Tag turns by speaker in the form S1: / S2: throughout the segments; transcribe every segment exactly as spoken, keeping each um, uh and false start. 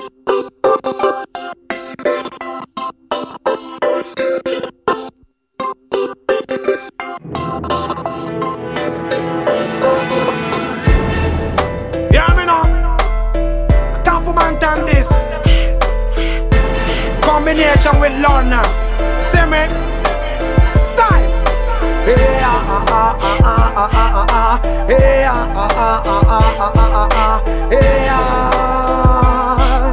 S1: Yeah, me know. Tough man done this. Combination with Lorna. See me? Style. Hey ah ah ah ah ah ah ah ah. Hey ah ah ah ah ah ah ah ah. Hey ah.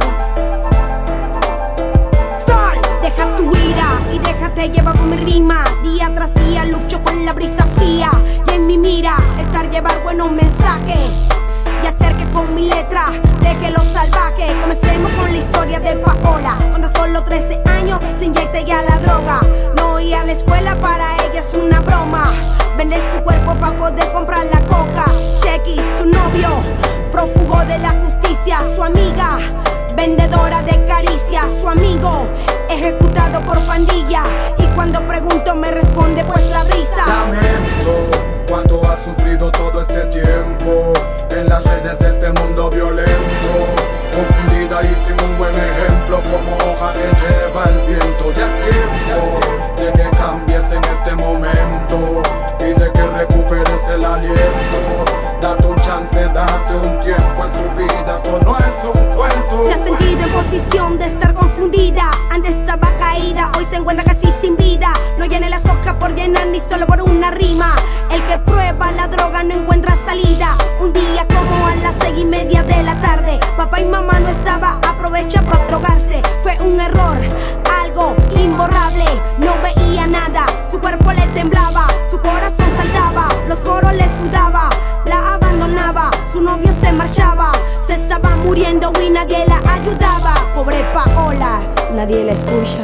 S1: Style.
S2: Deja tu ira y déjate llevar por mi rima. Día tras día lucho con la brisa fría. Y en mi mira estar llevar buenos mensajes. Y hacer que con mi letra deje lo salvaje. Comencemos con la historia de Paola. Cuando a solo trece años se inyecta ya la droga. No ir a la escuela para ella es una broma. Vende su cuerpo para poder comprar la coca. Checky, su novio, prófugo de la justicia. Su amiga, vendedora de caricias. Su amigo, ejecutado por pandilla. Y cuando pregunto me responde pues la brisa.
S3: Lamento cuánto has sufrido todo este tiempo en las redes de este mundo violento. Confundida y sin un buen ejemplo, como hoja que lleva el viento. Ya es tiempo de que cambies en este momento y de que recuperes el aliento. Date un chance, date un tiempo, es tu vida, esto no es un cuento.
S2: Se ha sentido en posición de estar confundida. Antes estaba caída, hoy se encuentra casi sin vida. No llene las hojas por llenar ni solo por una rima. El que prueba la droga no encuentra salida. Un día como a las seis y media de la tarde, papá y mamá no estaba, aprovecha para drogarse. Fue un error, algo imborrable, no veía nada. Su cuerpo le temblaba, su corazón saltaba, los coros le sudaba. La abandonaba, su novio se marchaba. Se estaba muriendo y nadie la ayudaba. Pobre Paola, nadie la escucha.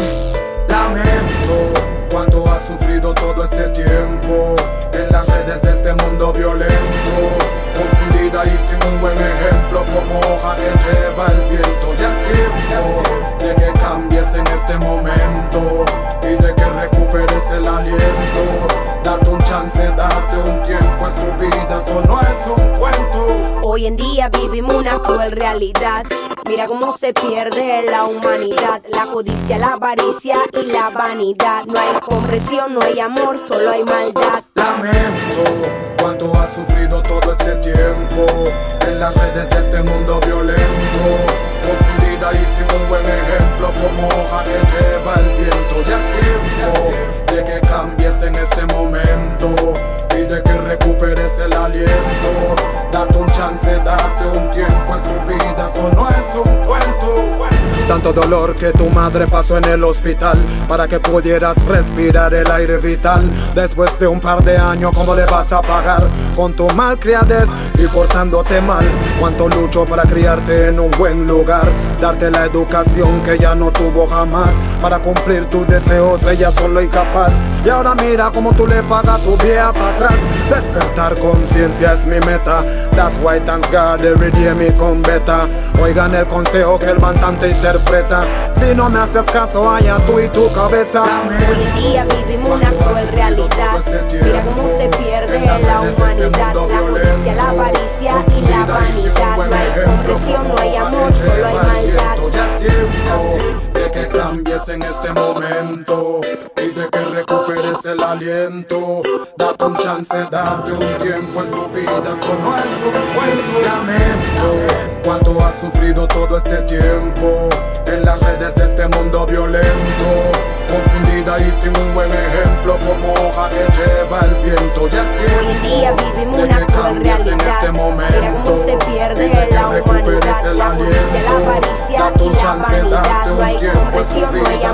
S3: Lamento cuánto has sufrido todo este tiempo en las redes de este mundo violento. Confundida y sin un buen ejemplo, como hoja que lleva el viento. Ya es tiempo de que cambies en este momento y de que recuperes el aliento. Date un chance, date un tiempo, es tu vida, esto no es un cuento.
S2: Hoy en día vivimos una cruel realidad. Mira cómo se pierde la humanidad. La codicia, la avaricia y la vanidad. No hay comprensión, no hay amor, solo hay maldad.
S3: Lamento cuánto has sufrido todo este tiempo en las redes de este mundo violento. Confundida y sin un buen ejemplo, como hoja que lleva el viento. Ya es tiempo de que cambies en este momento y de que recuperes el aliento. Date un chance, date un tiempo, es tu vida, esto no es un cuento. Tanto dolor que tu madre pasó en el hospital para que pudieras respirar el aire vital. Después de un par de años, ¿cómo le vas a pagar con tu malcriadez y portándote mal? Cuánto lucho para criarte en un buen lugar, darte la educación que ella no tuvo jamás. Para cumplir tus deseos ella solo incapaz. Y ahora mira cómo tú le pagas tu vieja para atrás. Despertar conciencia es mi meta. That's why thanks God every day me con beta. Oigan el consejo que el cantante interpreta. Si no me haces caso, allá tú y tu cabeza.
S2: Hoy en día vivimos una cruel realidad. Mira cómo se pierde la humanidad. La codicia, la avaricia y la vanidad. No hay comprensión, no hay amor, solo hay maldad.
S3: Ya es tiempo de que cambies en este momento y de que recuperes el aliento. Date un chance, date un tiempo, es tu vida, esto no es un cuento. Lamento cuánto has sufrido todo este tiempo en las redes de este mundo violento. Confundida y sin un buen ejemplo, como hoja que lleva el viento. Ya es tiempo
S2: hoy en día vivimos
S3: de
S2: una
S3: que
S2: cruel
S3: cambies
S2: realidad.
S3: en este momento.
S2: Mira cómo se
S3: y
S2: pierde
S3: de que
S2: la
S3: recuperes
S2: humanidad.
S3: el
S2: La codicia, la
S3: aliento.
S2: avaricia
S3: Date un
S2: y la
S3: chance,
S2: vanidad.
S3: date
S2: No
S3: un
S2: hay
S3: tiempo, es tu
S2: comprensión, no hay
S3: vida,